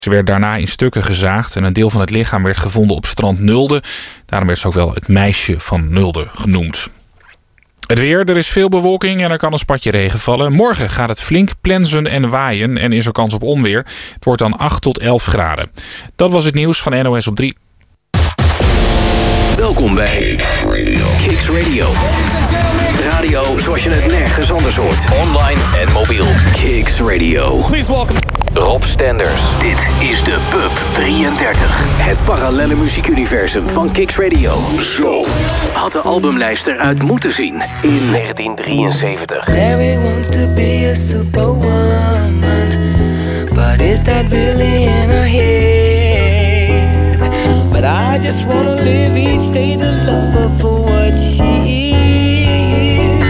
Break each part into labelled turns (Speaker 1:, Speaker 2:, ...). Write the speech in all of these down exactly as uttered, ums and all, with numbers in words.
Speaker 1: Ze werd daarna in stukken gezaagd en een deel van het lichaam werd gevonden op strand Nulde. Daarom werd ze ook wel het meisje van Nulde genoemd. Het weer, er is veel bewolking en er kan een spatje regen vallen. Morgen gaat het flink plensen en waaien en is er kans op onweer. Het wordt dan acht tot elf graden. Dat was het nieuws van N O S op drie.
Speaker 2: Welkom bij Kicks Radio. Radio zoals je het nergens anders hoort. Online en mobiel. Kicks Radio.
Speaker 3: Please welcome
Speaker 2: Rob Stenders. Dit is de Pub drieëndertig. Het parallelle muziekuniversum van Kicks Radio. Zo had de albumlijst eruit moeten zien in negentien drieënzeventig.
Speaker 4: Mary wants to be a superwoman, but is that really in her head? But I just wanna live each day to love her for what she is.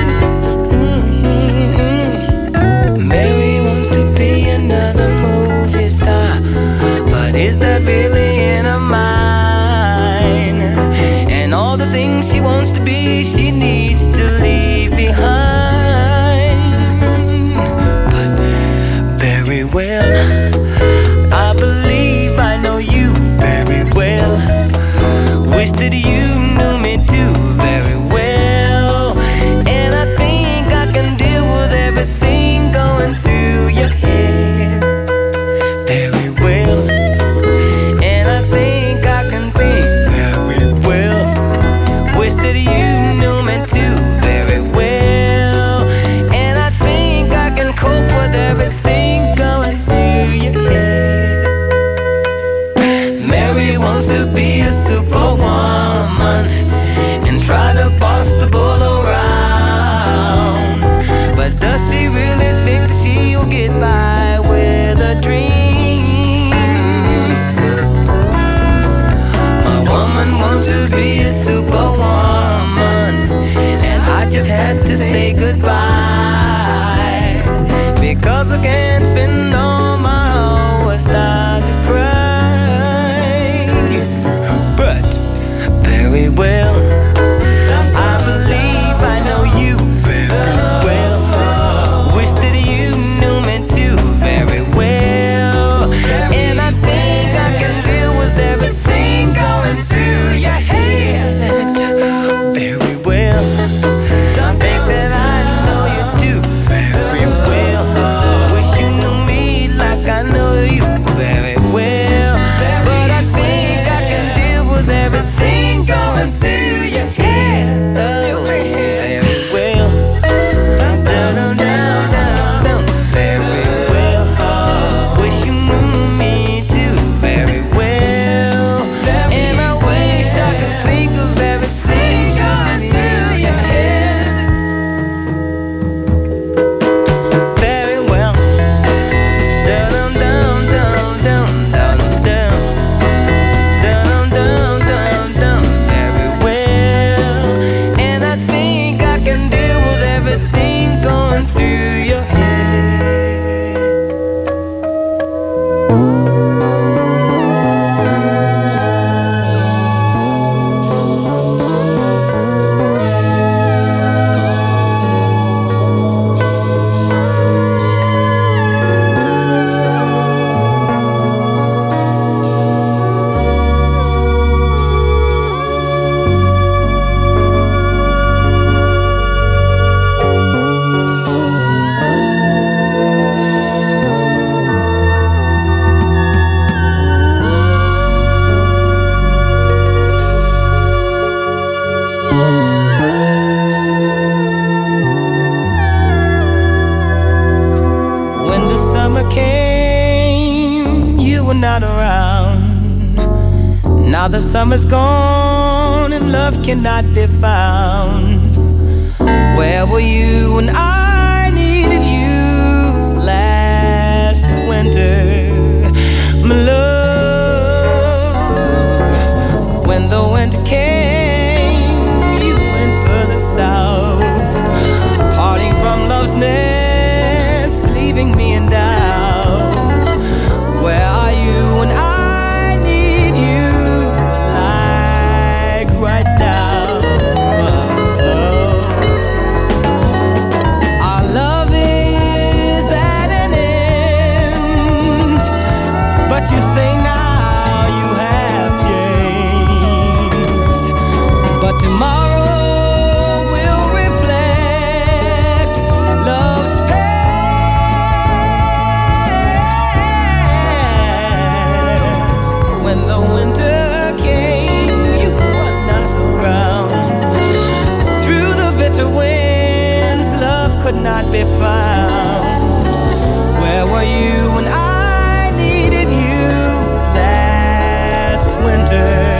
Speaker 4: Mm-hmm. Mary wants to be another movie star, but is that really in her mind? And all the things she wants to be, she needs to leave behind. But very well, I believe I know you very well. Wish that you knew me too very well. And I think I can deal with everything going through your head very well. And I think I can think very well. Wish that you knew me too very well. And I think I can cope with everything going through your head. Mary wants to be a superwoman and try to boss the bull around. But does she really think that she'll get by with a dream? My woman wants to be a superwoman, and I just had to say goodbye, because I can't spend all my hours trying to cry. But very well, I believe I know you very well. Wish that you knew me too very well. And I think I can deal with everything going through your head very well. Don't think that I know you too very well. Wish you knew me like I know you very well. But I think I can deal with everything going through your head very well. Down, down, down, down, very well. Wish you knew me too very well. And I wish I could think of everything going through your head very well. Down, down, down, down, down, down. Down, down, down, down, very well. And I think I can deal with everything going through your head. When the summer came, you were not around. Now the summer's gone and love cannot be found. Where were you when I needed you last winter, my love? When the winter came, you went further south, parting from love's nest, leaving me in doubt. Where are you when I need you, like right now? Our love is at an end. could not be found. Where were you when I needed you last winter?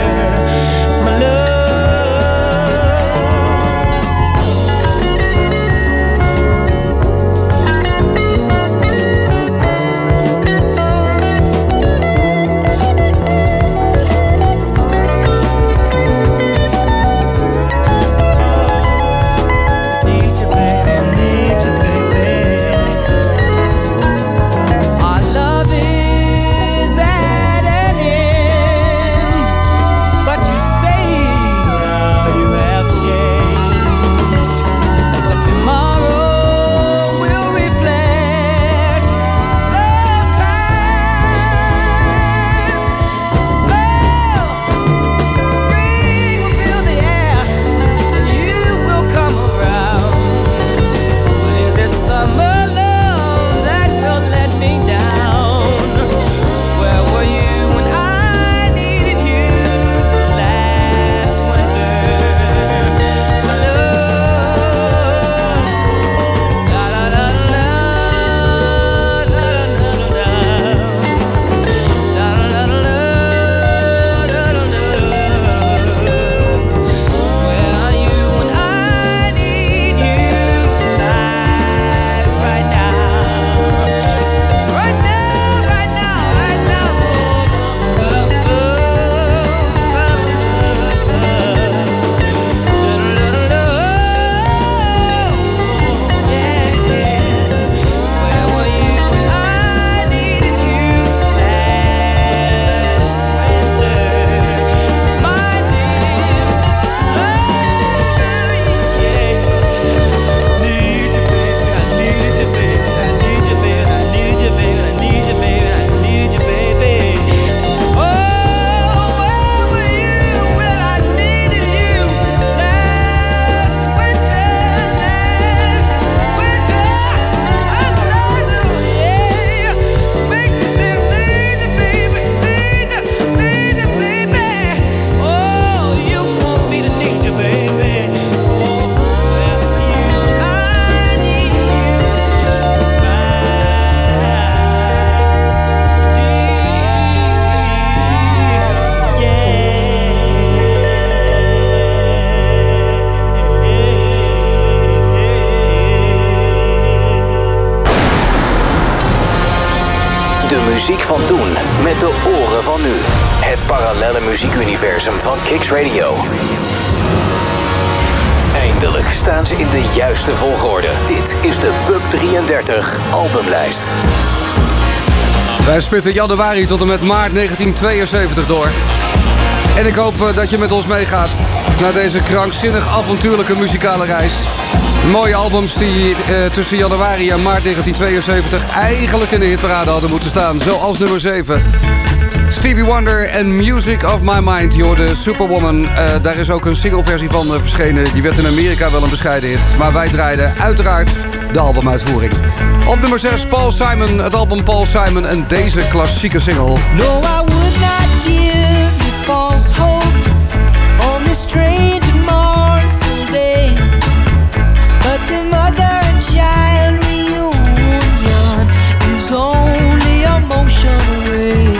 Speaker 2: Muziek van toen met de oren van nu. Het parallelle muziekuniversum van Kicks Radio. Eindelijk staan ze in de juiste volgorde. Dit is de Pub drieëndertig albumlijst.
Speaker 3: Wij spitten januari tot en met maart negentien tweeënzeventig door. En ik hoop dat je met ons meegaat naar deze krankzinnig avontuurlijke muzikale reis. Mooie albums die uh, tussen januari en maart negentien tweeënzeventig eigenlijk in de hitparade hadden moeten staan. Zoals nummer zeven. Stevie Wonder en Music of My Mind. Je hoorde Superwoman. Uh, daar is ook een singleversie van uh, verschenen. Die werd in Amerika wel een bescheiden hit. Maar wij draaiden uiteraard de albumuitvoering. Op nummer zes Paul Simon. Het album Paul Simon en deze klassieke single.
Speaker 5: No, I would not give you false hope on this strange and mournful day. But the mother and child reunion is only a motion away.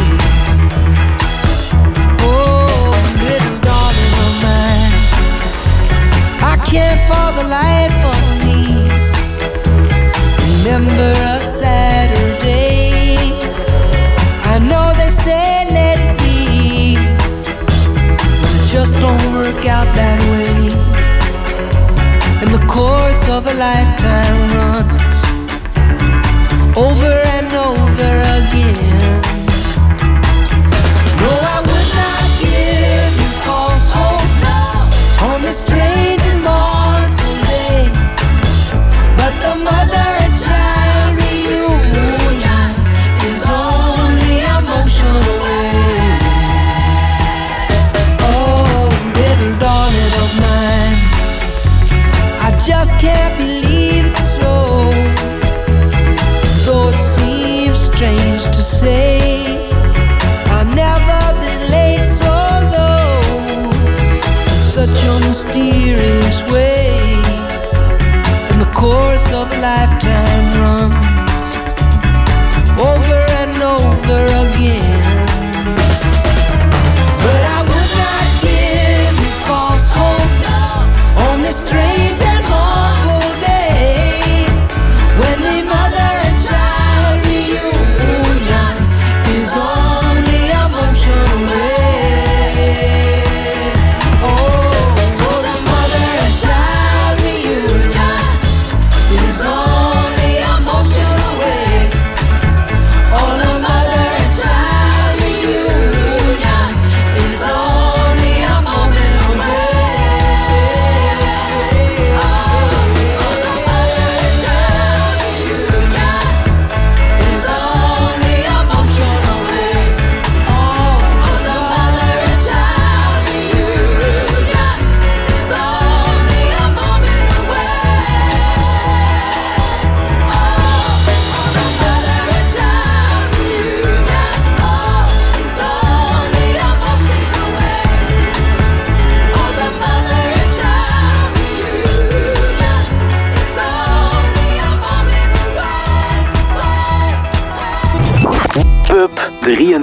Speaker 5: Oh, little darling of mine, I can't for the life of me remember a Saturday. I know they say let it be, but it just don't work out that way. And the course of a lifetime runs over and over again. No, I would not give you false hope on this strange and mournful day. But the mother and child reunion is only a motion away. Oh, little darling of mine, I just can't believe it's so. Though it seems strange to say,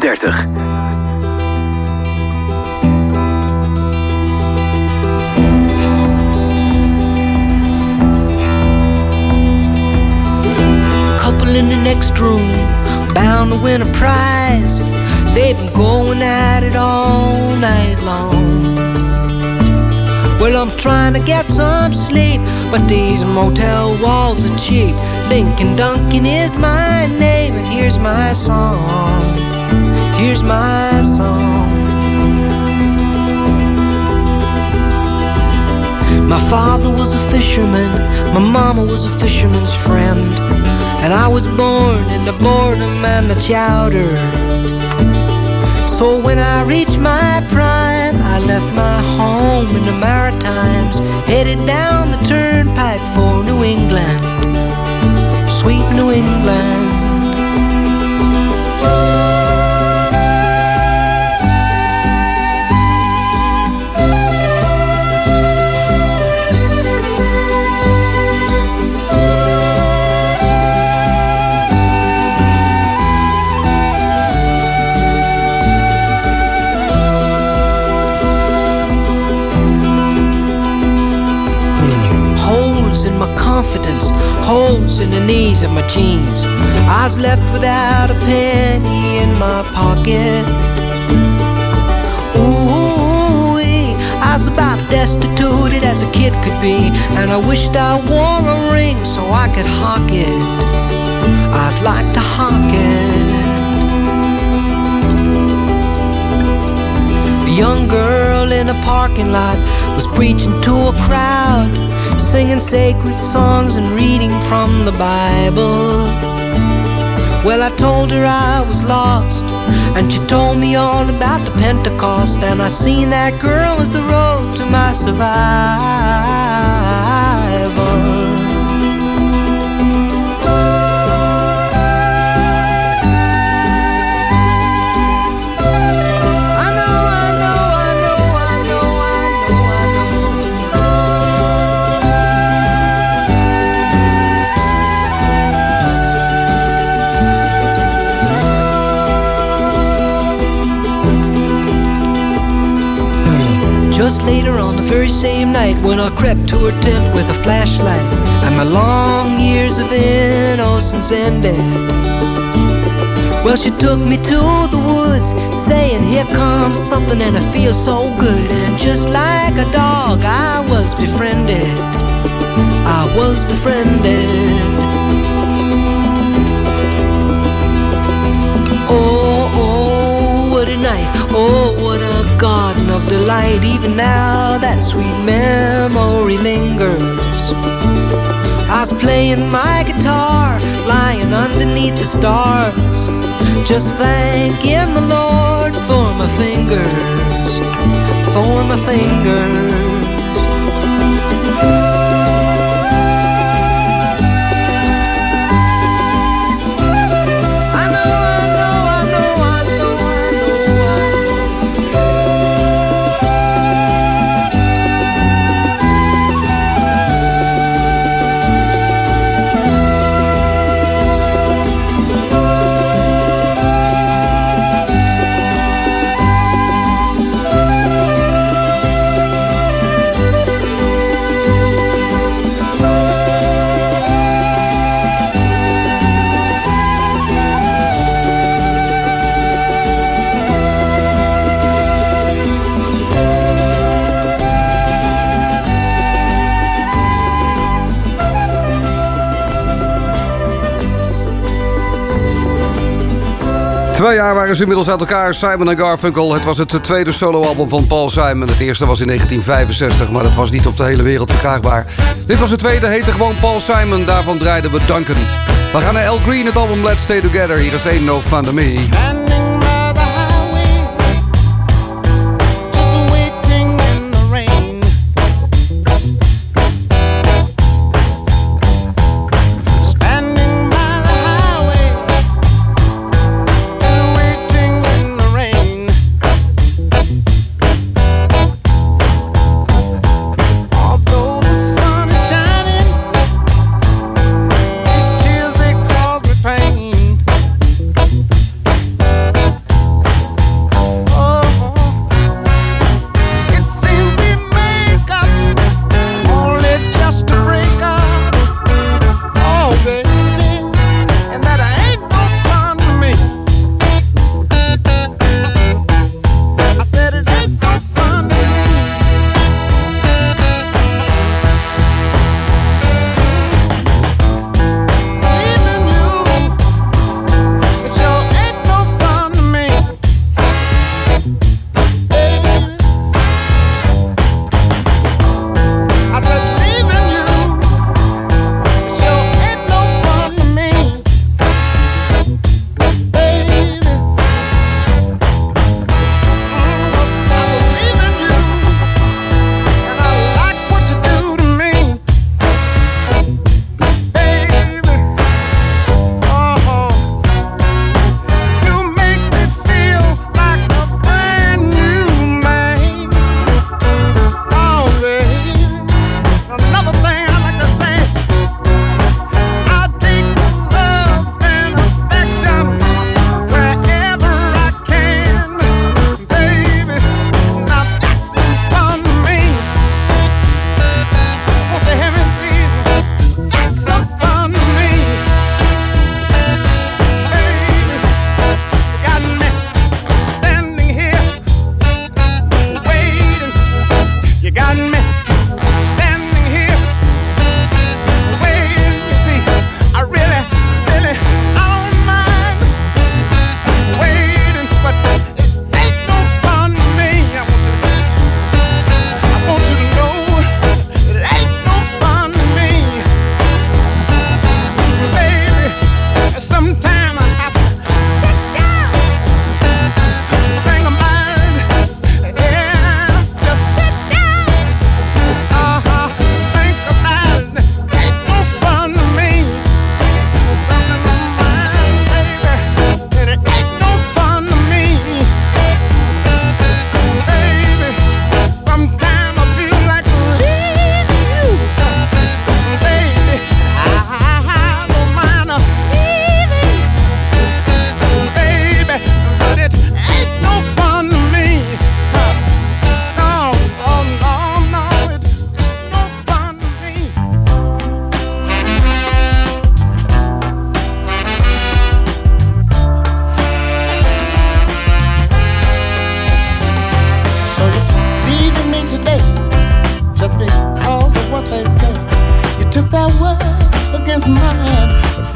Speaker 2: drieëndertig.
Speaker 5: Couple in the next room, bound to win a prize. They've been going at it all night long. Well, I'm trying to get some sleep, but these motel walls are cheap. Lincoln Duncan is my name, and here's my song. Here's my song. My father was a fisherman, my mama was a fisherman's friend, and I was born in the boredom and the chowder. So when I reached my prime, I left my home in the Maritimes, headed down the turnpike for New England, sweet New England. Confidence, holes in the knees of my jeans. I was left without a penny in my pocket. Ooh, I was about destitute as a kid could be, and I wished I wore a ring so I could hawk it. I'd like to hawk it. A young girl in a parking lot was preaching to a crowd, singing sacred songs and reading from the Bible. Well, I told her I was lost, and she told me all about the Pentecost, and I seen that girl as the road to my survival. Just later on the very same night, when I crept to her tent with a flashlight, and my long years of innocence ended. Well, she took me to the woods, saying, here comes something and it feels so good. And just like a dog, I was befriended. I was befriended. Oh, oh, what a night. Oh, what a garden of delight. Even now that sweet memory lingers. I was playing my guitar, lying underneath the stars, just thanking the Lord for my fingers, for my fingers.
Speaker 3: Twee jaar waren ze inmiddels uit elkaar, Simon en Garfunkel. Het was het tweede soloalbum van Paul Simon. Het eerste was in negentien vijfenzestig, maar dat was niet op de hele wereld verkrijgbaar. Dit was het tweede, heette gewoon Paul Simon. Daarvan draaiden we Duncan. We gaan naar Al Green, het album Let's Stay Together. Hier is Ain't No Fun To Me.
Speaker 6: Pain.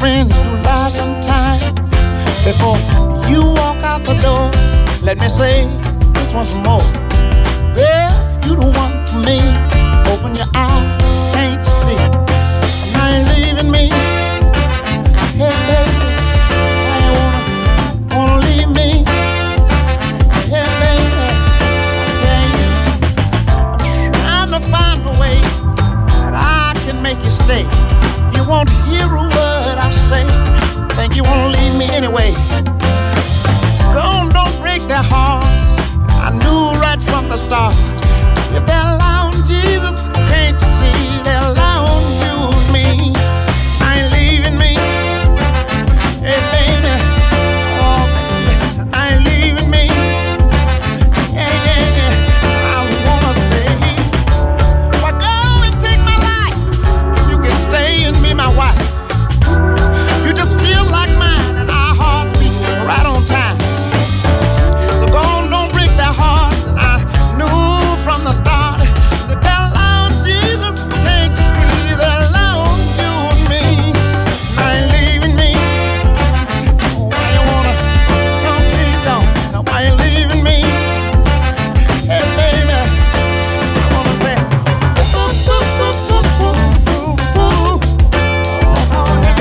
Speaker 6: friend, do lie sometime. Before you walk out the door, let me say this once more. Girl, you the one for me. Open your eyes, can't you see? Now you leaving me. Hey, baby, why you wanna, wanna leave me? Hey, baby, I tell you, I'm trying to find a way that I can make you stay. You won't hear a word I say. Think you wanna leave me anyway. Don't, don't break their hearts. I knew right from the start. If they're allowing Jesus, can't you see they're allowing you and me? I ain't leaving me. Hey, baby. Oh, baby. I ain't leaving me. Yeah, yeah, yeah. I wanna say, well, go and take my life. You can stay and be my wife. You just feel like mine and our hearts beat right on time. So go on, don't break their hearts. And I knew from the start that they're allowing Jesus. Can't you see they're allowing you and me? I ain't leaving me. Why you wanna? Don't, please don't. Now why you leaving me? Hey, baby, I wanna say, ooh, ooh, ooh, ooh, ooh, ooh, ooh. Oh, yeah.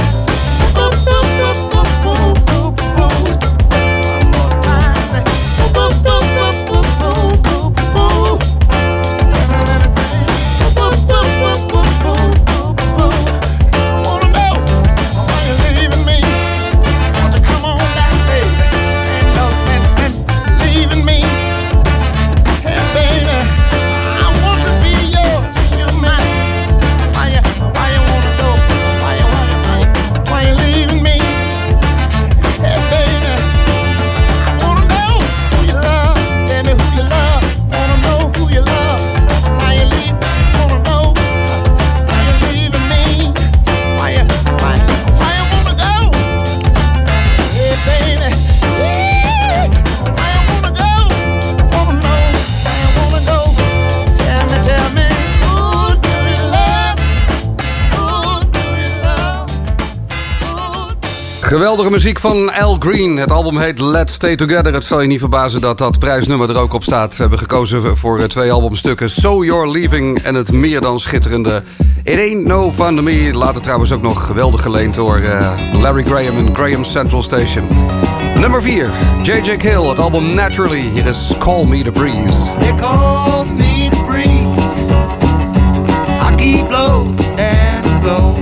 Speaker 3: Geweldige muziek van Al Green. Het album heet Let's Stay Together. Het zal je niet verbazen dat dat prijsnummer er ook op staat. We hebben gekozen voor twee albumstukken. So You're Leaving en het meer dan schitterende It Ain't No Fun To Me. Later trouwens ook nog geweldig geleend door uh, Larry Graham en Graham's Central Station. Nummer vier, J J Cale, het album Naturally. Hier is Call Me The Breeze.
Speaker 7: They call me the breeze. I keep low and low.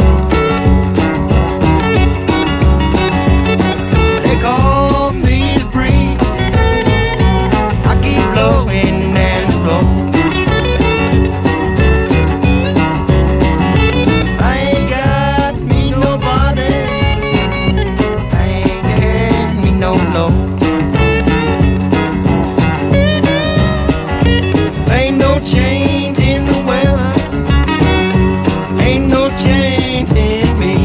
Speaker 7: Call me the breeze. I keep blowing and blowing. I ain't got me nobody. I ain't got me no low. Ain't no change in the weather. Ain't no change in me.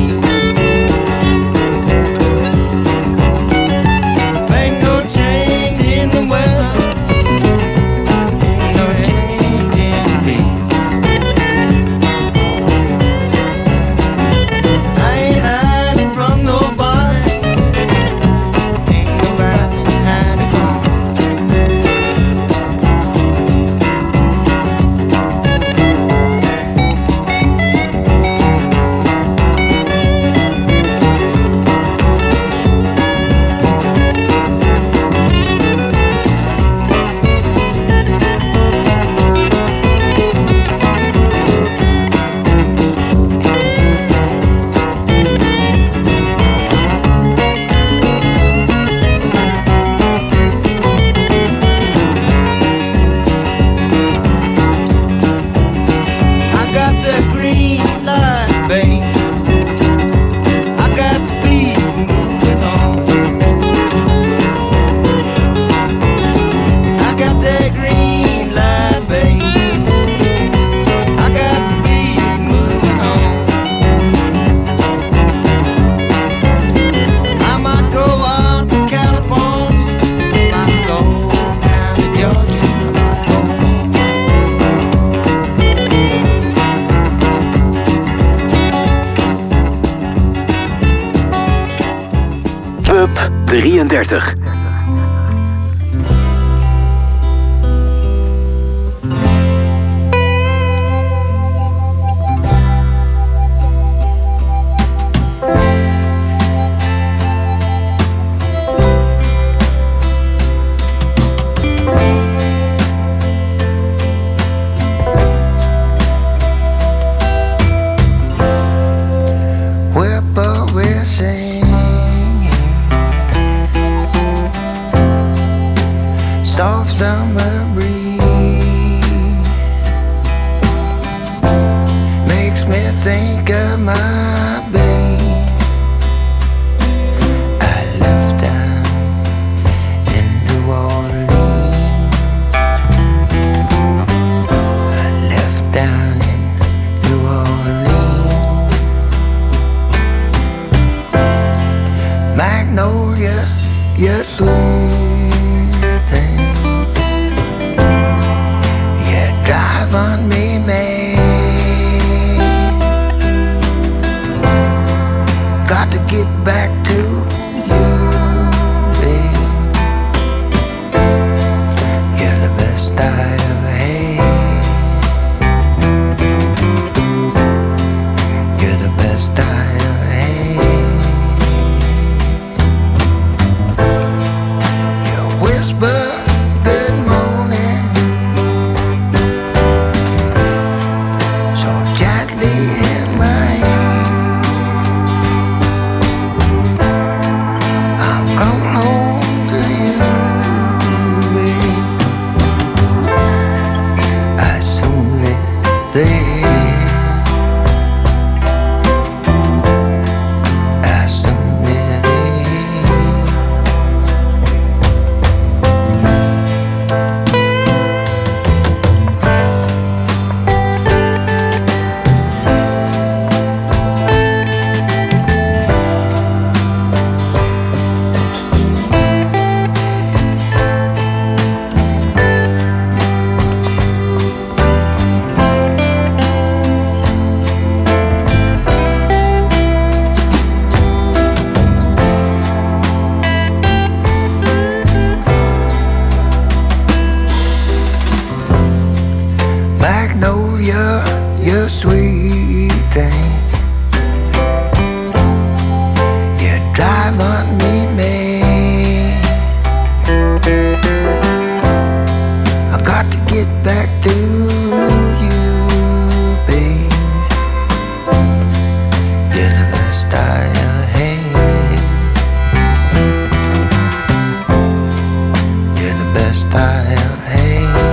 Speaker 2: drieëndertig.
Speaker 7: Summer breeze makes me think of my babe. I left down in New Orleans. I left down in New Orleans. Magnolia, you're sweet. On me, man. Got to get back to you, babe. You're the best I ever had. You're the best I ever had. You whisper good morning. Magnolia, you sweet thing. You drive on me, man. I got to get back to you, babe. You're the best I ever had. You're the best I ever had.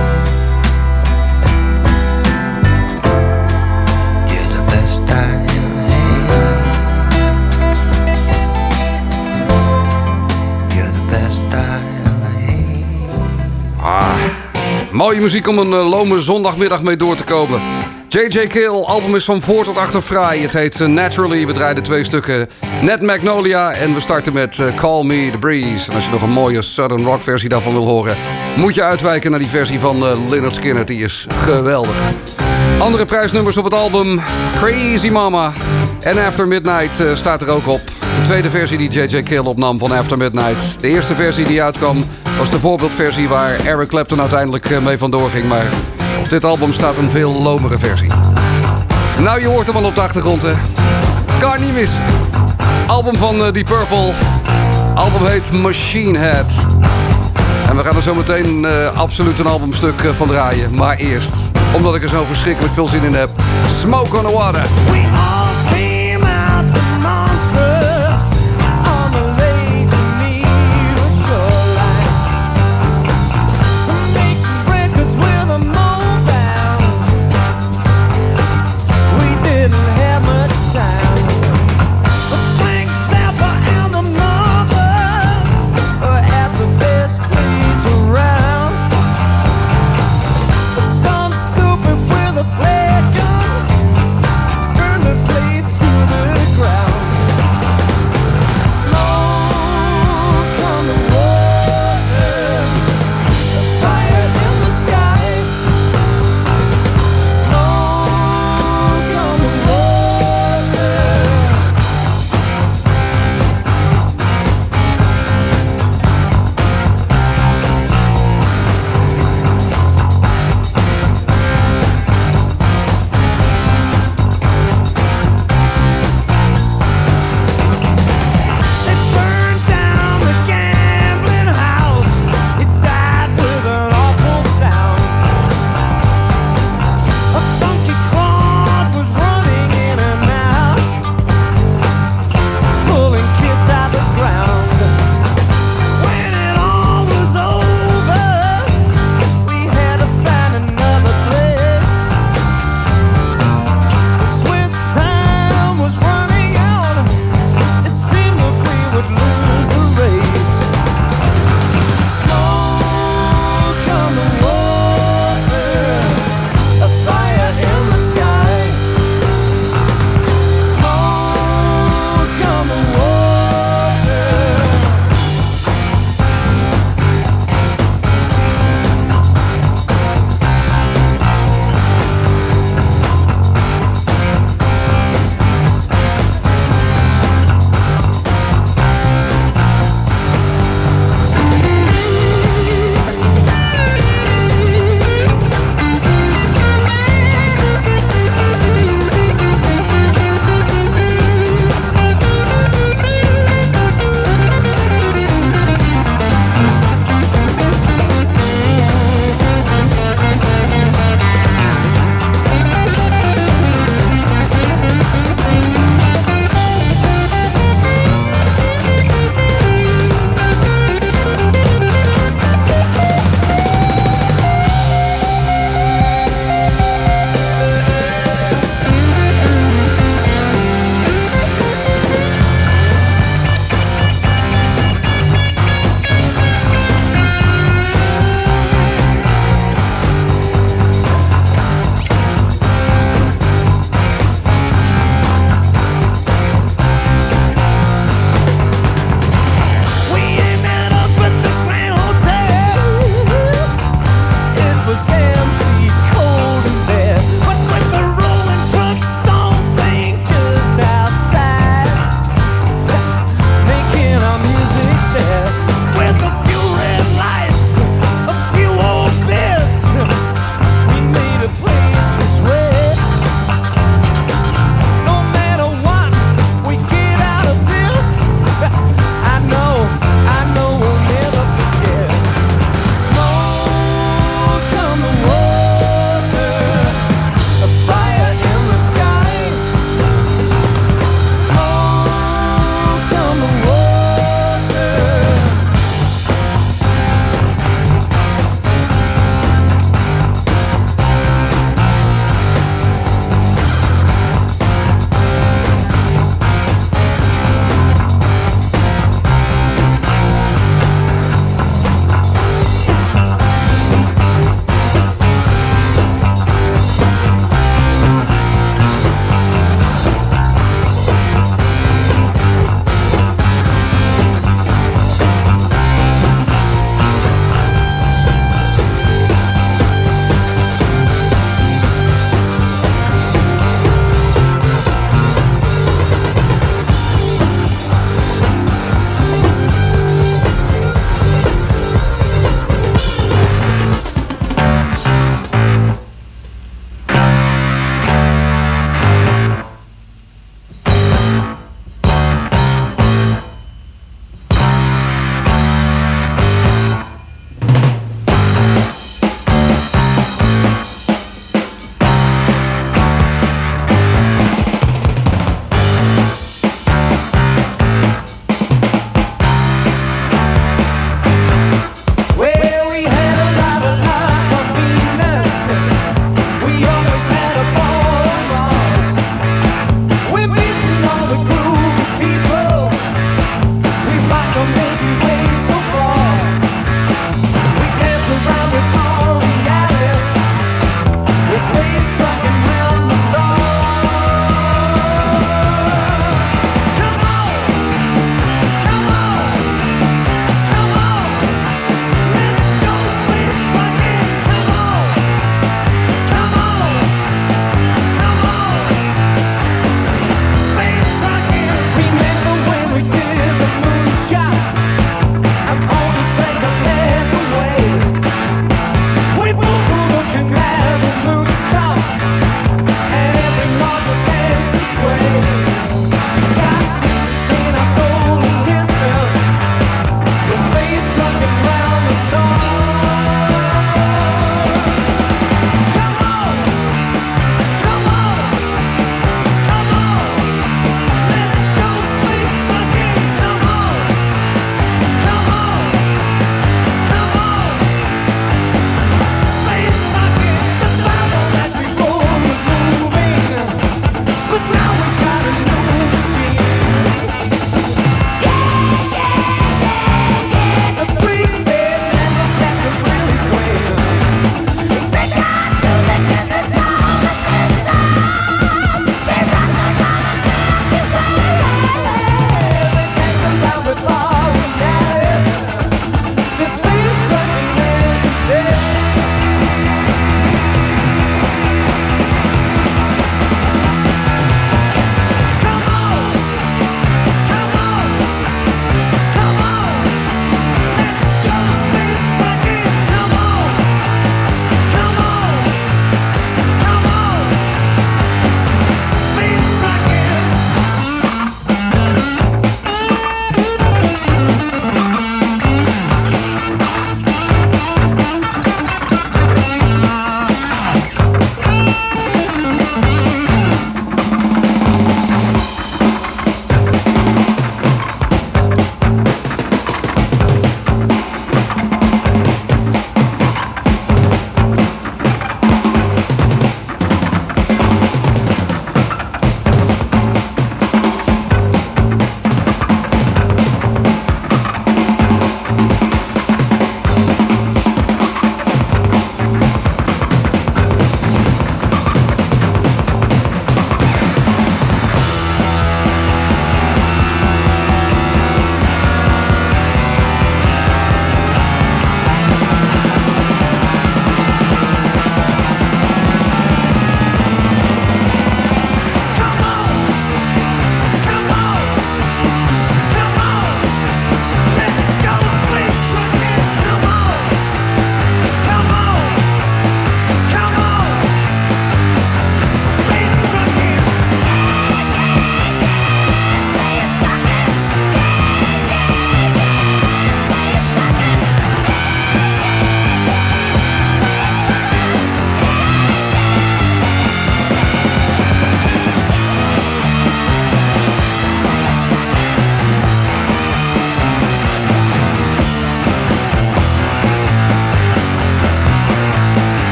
Speaker 3: Mooie muziek om een uh, lome zondagmiddag mee door te komen. J J Cale, album is van voor tot achter fraai. Het heet uh, Naturally, we draaiden twee stukken. Net Magnolia en we starten met uh, Call Me The Breeze. En als je nog een mooie Southern Rock versie daarvan wil horen, moet je uitwijken naar die versie van uh, Lynyrd Skynyrd. Die is geweldig. Andere prijsnummers op het album, Crazy Mama en After Midnight uh, staat er ook op. De tweede versie die J J Cale opnam van After Midnight. De eerste versie die uitkwam was de voorbeeldversie waar Eric Clapton uiteindelijk mee vandoor ging. Maar op dit album staat een veel lomere versie. Nou, je hoort hem al op de achtergrond, hè. Kan niet missen. Album van uh, Deep Purple. Album heet Machine Head. En we gaan er zo meteen uh, absoluut een albumstuk uh, van draaien. Maar eerst, omdat ik er zo verschrikkelijk veel zin in heb, Smoke on the Water.
Speaker 4: We all came out the monster on the lake Geneva shoreline. Make records with a mobile. We didn't have much time. The Frank Zappa and the Marbles were at the best place around. The sun stupid with a flare gun. Burn the place.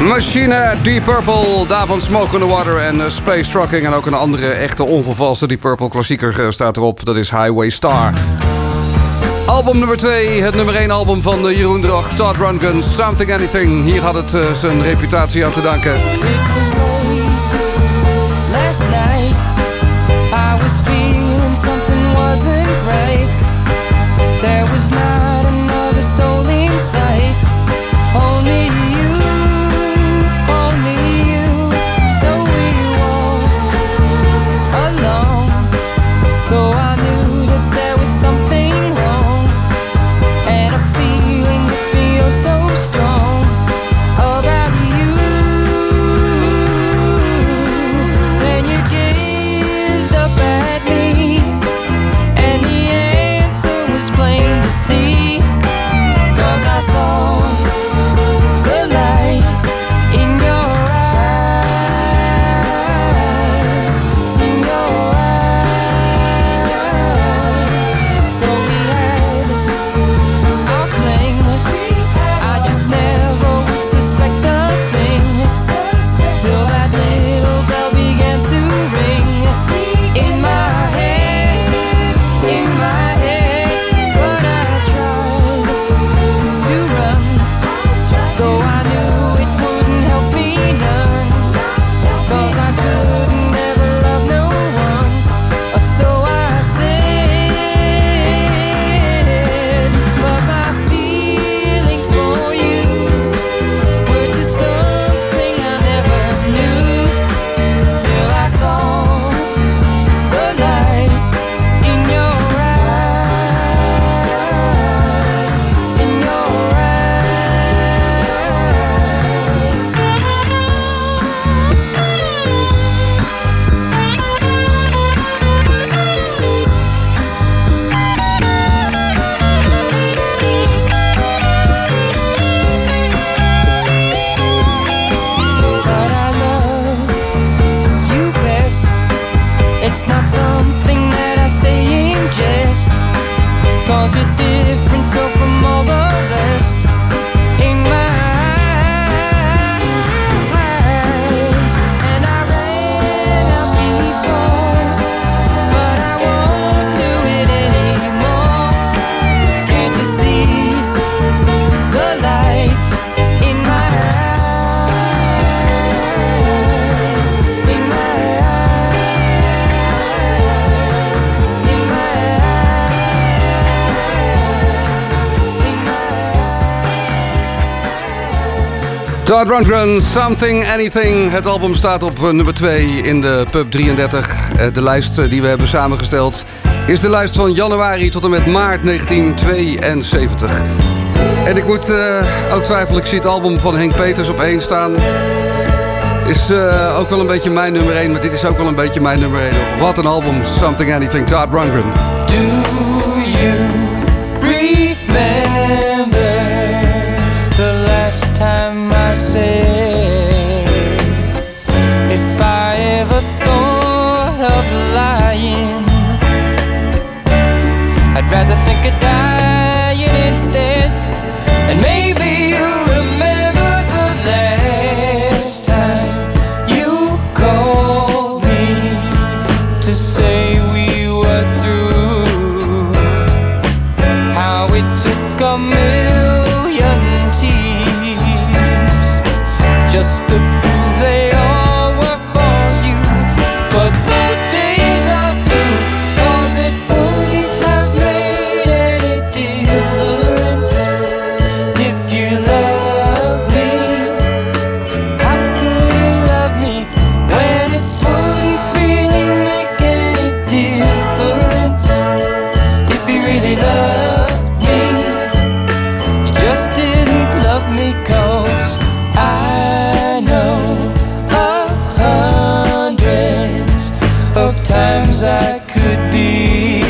Speaker 3: Machine, Deep Purple, daarvan Smoke on the Water en uh, Space Trucking. En ook een andere echte onvervalste Deep Purple klassieker uh, staat erop. Dat is Highway Star. Album nummer twee, het nummer één album van uh, Jeroen Droog, Todd Rundgren, Something Anything. Hier had het uh, zijn reputatie aan te danken.
Speaker 5: Last night I was feeling something wasn't right. There was not another soul in sight. Only you, only you. So we walked alone, though I knew that there was something wrong. And a feeling that feels so strong about you. Then you gazed up at me, and the answer was plain to see. 'Cause I saw the light in your eyes, in your eyes. Though we had our fling, I just never would suspect a thing, till that little bell began to ring in my head, in my head. But I tried to run, though I knew it wouldn't help me none. 'Cause I couldn't never love no one, or so I said. But my feelings for you were just something I never knew, till I saw the light in your eyes, in your But I love you best. It's not something that I say in jest, 'cause you're different, girl, from all the rest. In my eyes, and I ran out before, but I won't do it anymore. Can't you see the light in my eyes, in my eyes, in my eyes?
Speaker 3: Todd Rundgren, Something Anything. Het album staat op uh, nummer twee in de Pub drieëndertig. Uh, de lijst uh, die we hebben samengesteld is de lijst van januari tot en met maart negentien tweeënzeventig. En ik moet uh, ook twijfelen, ik zie het album van Henk Peters op één staan. Is uh, ook wel een beetje mijn nummer één, maar dit is ook wel een beetje mijn nummer één. Wat een album, Something Anything, Todd Rundgren.
Speaker 5: Do you remember the last time I said, if I ever thought of lying, I'd rather think of dying instead? And maybe you remember the last time you called me to say we were through, how it took a million tears just to prove they all were for you. But those days are through, 'cause it wouldn't have made any difference if you loved me. How could you love me when it wouldn't really make any difference if you really loved me? You just didn't love me, 'cause I know of hundreds of times I could be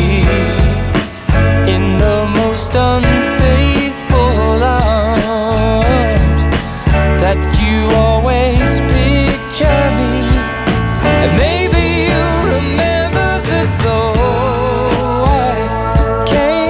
Speaker 5: in the most unfaithful arms that you always picture me. And maybe you remember that though I came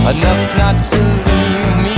Speaker 4: enough not to leave me,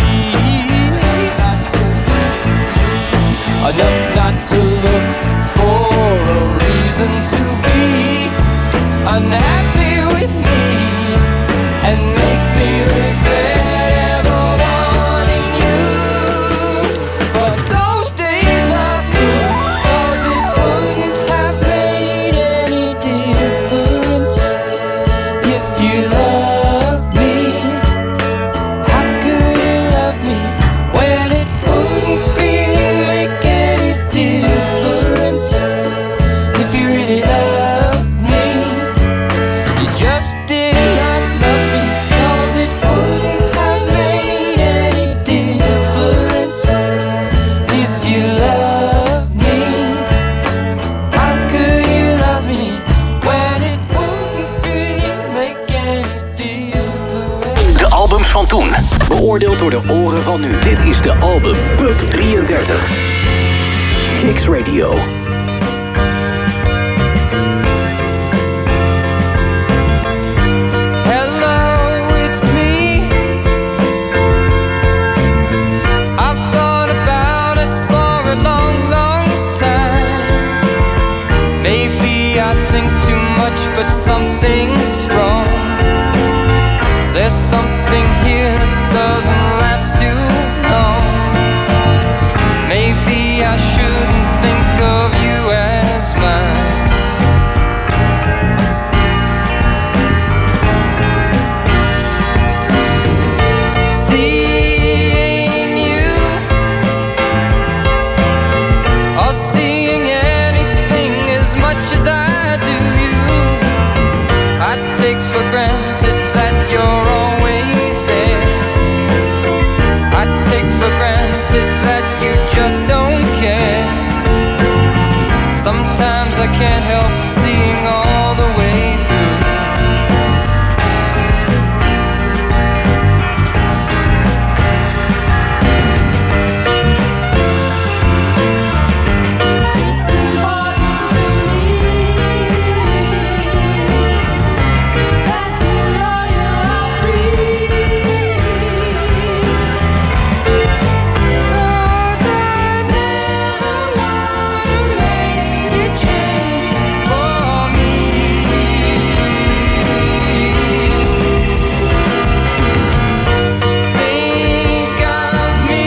Speaker 4: enough not to look for a reason to be unhappy with me and make me regret ever wanting you. But those days are through, 'cause it wouldn't have made any difference if you loved me. How could you love me when it wouldn't really make any difference if you really loved me? You just did not love me, 'cause it wouldn't have made any difference if you loved me. How could you love me when it wouldn't really make any difference?
Speaker 2: De albums van toen. Beoordeeld door de oren van nu. Dit is de album Pub drieëndertig. Kicks Radio.
Speaker 4: Hello, it's me. I've thought about us for a long, long time. Maybe I think too much, but something's wrong. There's something here that doesn't last too long. Maybe I shouldn't think of you as mine. Seeing you or seeing anything as much as I do you, I take for granted that you're always there. I take for granted that you just don't care. Sometimes I can't help seeing all the way through.
Speaker 5: It's important to me that you know you are free. 'Cause I never wanna make you change for me.
Speaker 4: Think of me.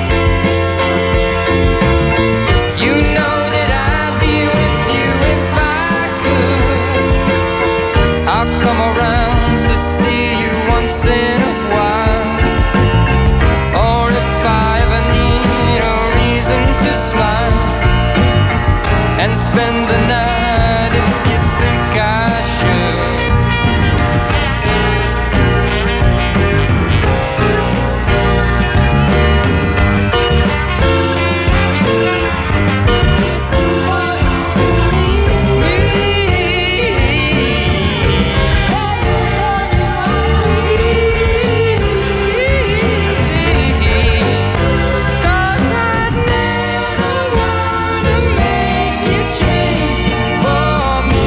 Speaker 4: You know that I'd be with you if I could. I'll come around to see you once in a while. Or if I ever need a reason to smile and spend the night if you think I should.
Speaker 5: It's important to me that you know you are free. 'Cause I'd never wanna make you change for me.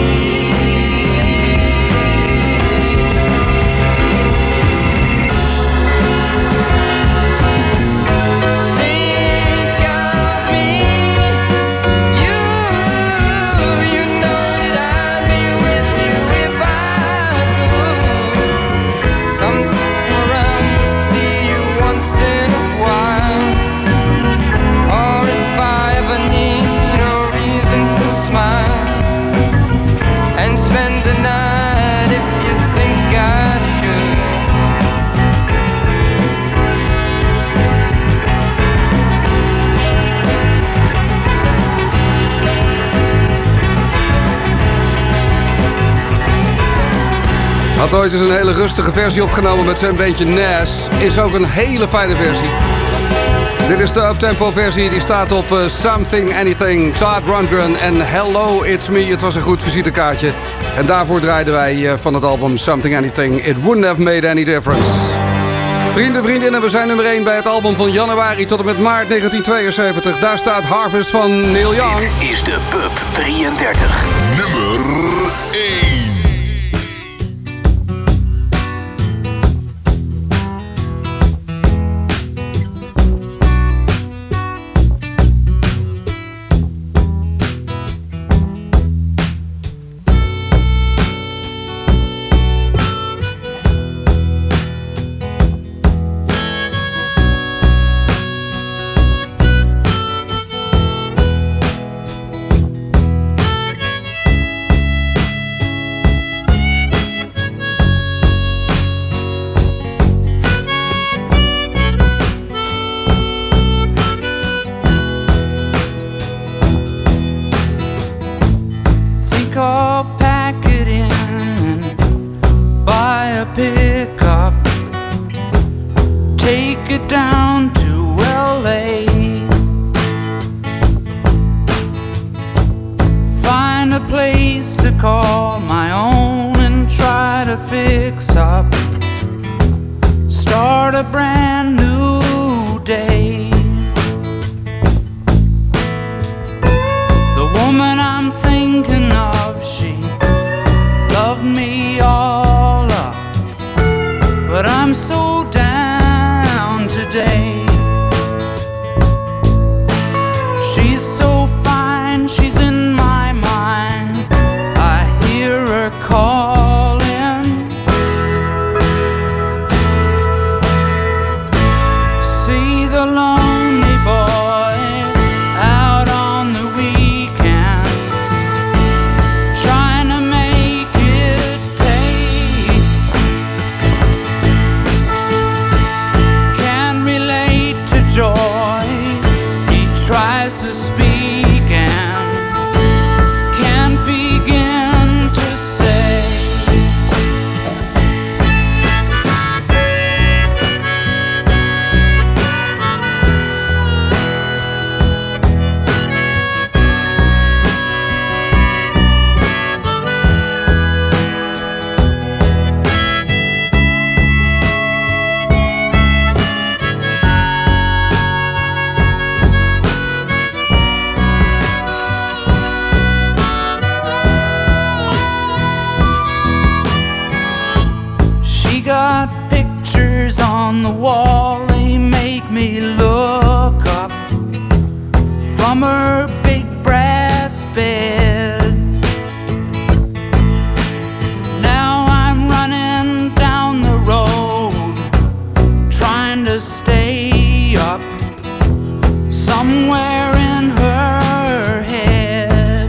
Speaker 4: Think of me. You, you know that I'd be with you if I could. Come around to see you once in a while. Or if I ever need a reason to smile and spend the night if you think I should.
Speaker 3: Had ooit eens een hele rustige versie opgenomen met zijn beentje Nas. Is ook een hele fijne versie. Dit is de uptempo versie, die staat op uh, Something Anything, Todd Rundgren en Hello It's Me. Het was een goed visitekaartje. En daarvoor draaiden wij uh, van het album Something Anything, It Wouldn't Have Made Any Difference. Vrienden, vriendinnen, we zijn nummer één bij het album van januari tot en met maart negentien tweeënzeventig. Daar staat Harvest van Neil Young.
Speaker 2: Dit is de Pub drieëndertig.
Speaker 8: Nummer één. pick up, take it down to L A. Find a place to call my own and try to fix up. Start a brand new day. The woman I'm thinking of, she loved me all up, but I'm so down today. She's so fine, she's in my mind. I hear her calling. See the lonely boy out on the weekend, trying to make it pay. Can't relate to joy, he tries to speak and can't begin to say. She got pictures on the wall, they make me look up from her big brass bed. Now I'm running down the road, trying to stay up somewhere in her head.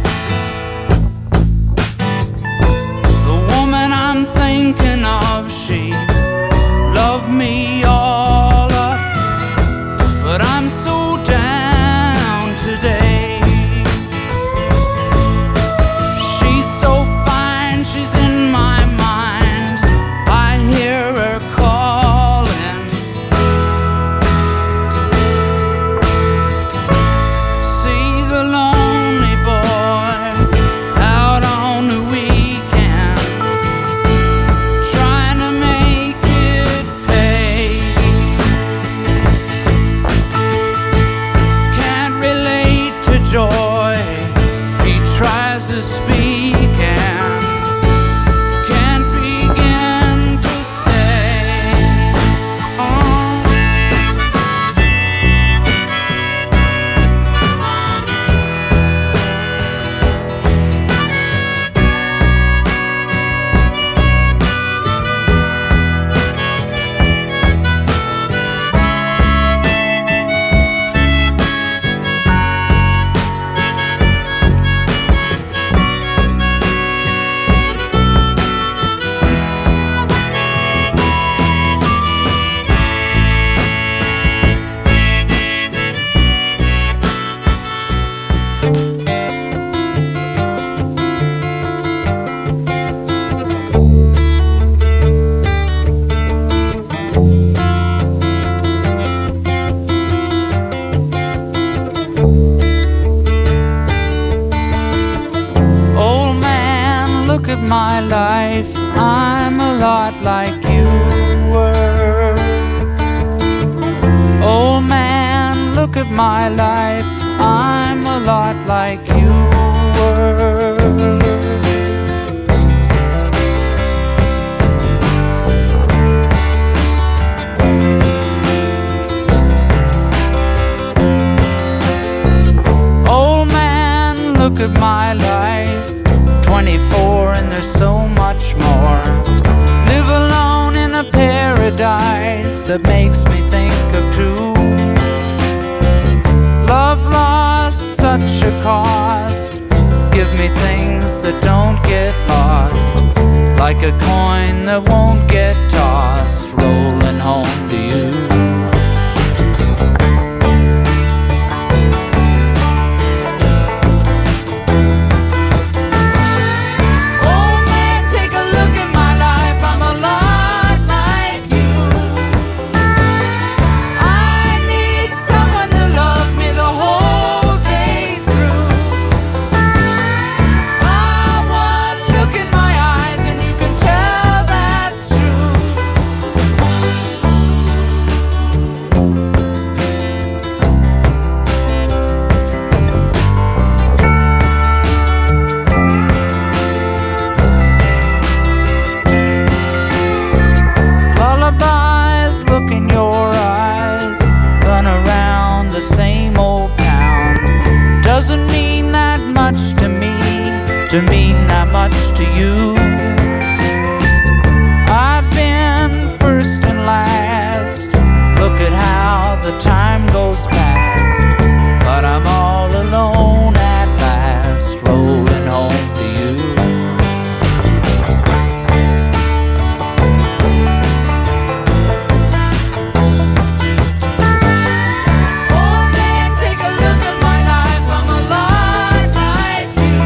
Speaker 8: The woman I'm thinking of, she loved me all up, but I'm so down today. She's so fine, she's in my mind. I hear her calling. See the lonely boy out on the weekend, trying to make it pay. Can't relate to joy, he tries to speak and can't begin to say. Oh. Old man, look at my life, I'm a lot like you were. Old man, look at my life, I'm a lot like you were. Old man, look at my life, twenty-four and there's so much more. Live alone in a paradise that makes me think of two. Love lost, such a cost. Give me things that don't get lost, like a coin that won't get tossed, rolling home to you. Oh man, take a look at my life, I'm alive. doesn't mean that much to me, to mean that much to you. I've been first and last, look at how the time goes past, but I'm all alone at last, rolling home to you. Oh man, take a look at my life, I'm a lot like you.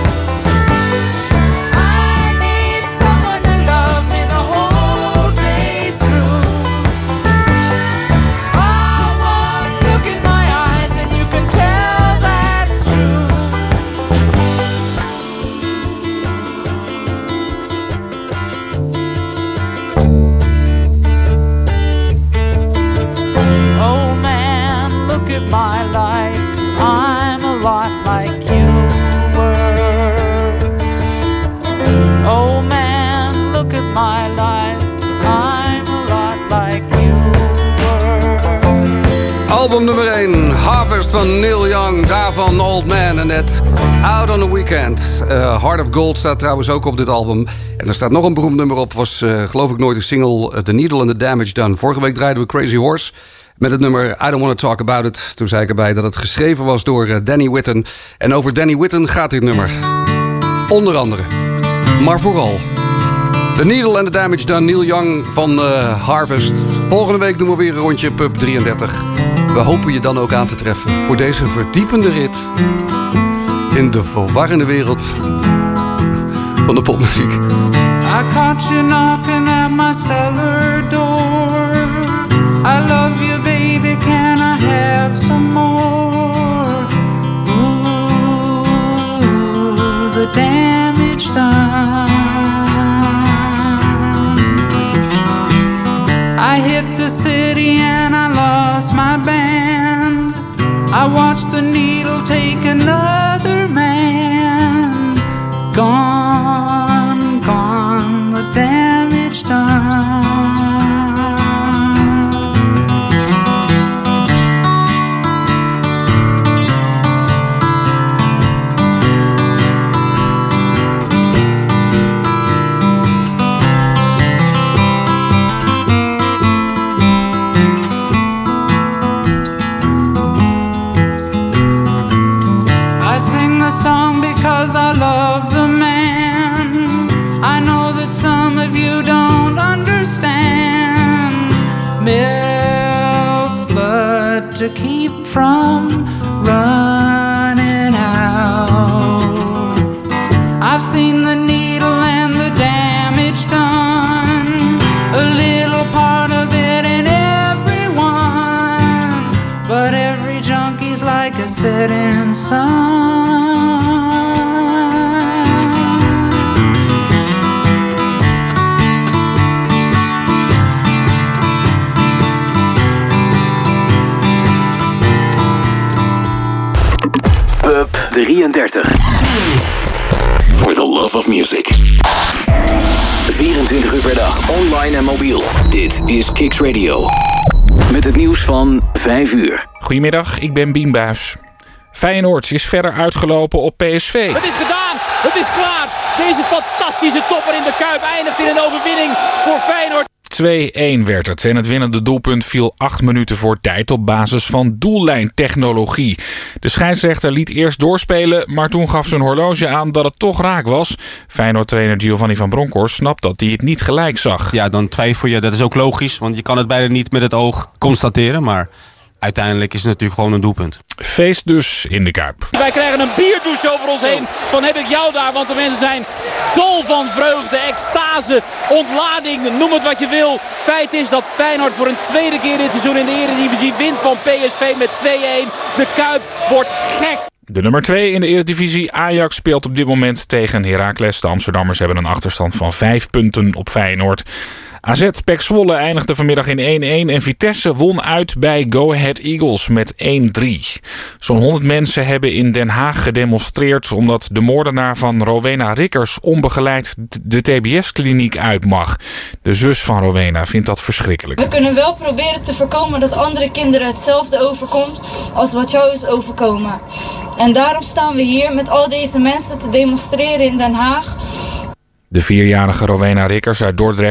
Speaker 8: I need someone to love me the whole day through. Oh, one look in my eyes and you can tell that's true. Oh man, look at my life, I'm a lot like you were. Oh man, look at my life, I'm a lot like you were.
Speaker 3: Album nummer één, Harvest van Neil Young, daarvan Old Man en net Out on the Weekend. Uh, Heart of Gold staat trouwens ook op dit album. En er staat nog een beroemd nummer op, was uh, geloof ik nooit een single, uh, The Needle and the Damage Done. Vorige week draaiden we Crazy Horse met het nummer I Don't Want to Talk About It. Toen zei ik erbij dat het geschreven was door uh, Danny Whitten. En over Danny Whitten gaat dit nummer. Onder andere, maar vooral The Needle and the Damage Done, Neil Young van uh, Harvest. Volgende week doen we weer een rondje Pub drieëndertig. We hopen je dan ook aan te treffen voor deze verdiepende rit in de verwarrende wereld van de popmuziek.
Speaker 8: I caught you knocking at my cellar door. I love you, baby, can I have some more? Ooh, the damage done. I hit the city and I lost my band. I watched the needle take another man. Gone, gone, the damage done. I sing the song because I love the man. I know that some of you don't understand. Milk blood to keep from running out. I've seen the needle and the damage done. A little part of it in everyone, but every junkie's like a setting sun.
Speaker 2: Pub drieëndertig. For the love of music. vierentwintig uur per dag, online en mobiel. Dit is Kicks Radio. Met het nieuws van vijf uur.
Speaker 1: Goedemiddag, ik ben Bien Buijs. Feyenoord is verder uitgelopen op P S V.
Speaker 9: Het is gedaan, het is klaar. Deze fantastische topper in de Kuip eindigt in een overwinning voor Feyenoord.
Speaker 1: twee-een werd het en het winnende doelpunt viel acht minuten voor tijd op basis van doellijntechnologie. De scheidsrechter liet eerst doorspelen, maar toen gaf zijn horloge aan dat het toch raak was. Feyenoord-trainer Giovanni van Bronckhorst snapt dat hij het niet gelijk zag.
Speaker 10: Ja, dan twijfel je. Dat is ook logisch, want je kan het bijna niet met het oog constateren, maar uiteindelijk is het natuurlijk gewoon een doelpunt.
Speaker 1: Feest dus in de Kuip.
Speaker 9: Wij krijgen een bierdouche over ons heen van heb ik jou daar, want de mensen zijn dol van vreugde, extase, ontlading, noem het wat je wil. Feit is dat Feyenoord voor een tweede keer dit seizoen in de Eredivisie wint van P S V met twee-een. De Kuip wordt gek.
Speaker 1: De nummer twee in de Eredivisie, Ajax, speelt op dit moment tegen Heracles. De Amsterdammers hebben een achterstand van vijf punten op Feyenoord. A Z Pek Zwolle eindigde vanmiddag in één-één en Vitesse won uit bij Go Ahead Eagles met één drie. Zo'n honderd mensen hebben in Den Haag gedemonstreerd omdat de moordenaar van Rowena Rickers onbegeleid de T B S-kliniek uit mag. De zus van Rowena vindt dat verschrikkelijk.
Speaker 11: We kunnen wel proberen te voorkomen dat andere kinderen hetzelfde overkomt als wat jou is overkomen. En daarom staan we hier met al deze mensen te demonstreren in Den Haag.
Speaker 1: De vierjarige Rowena Rickers uit Dordrecht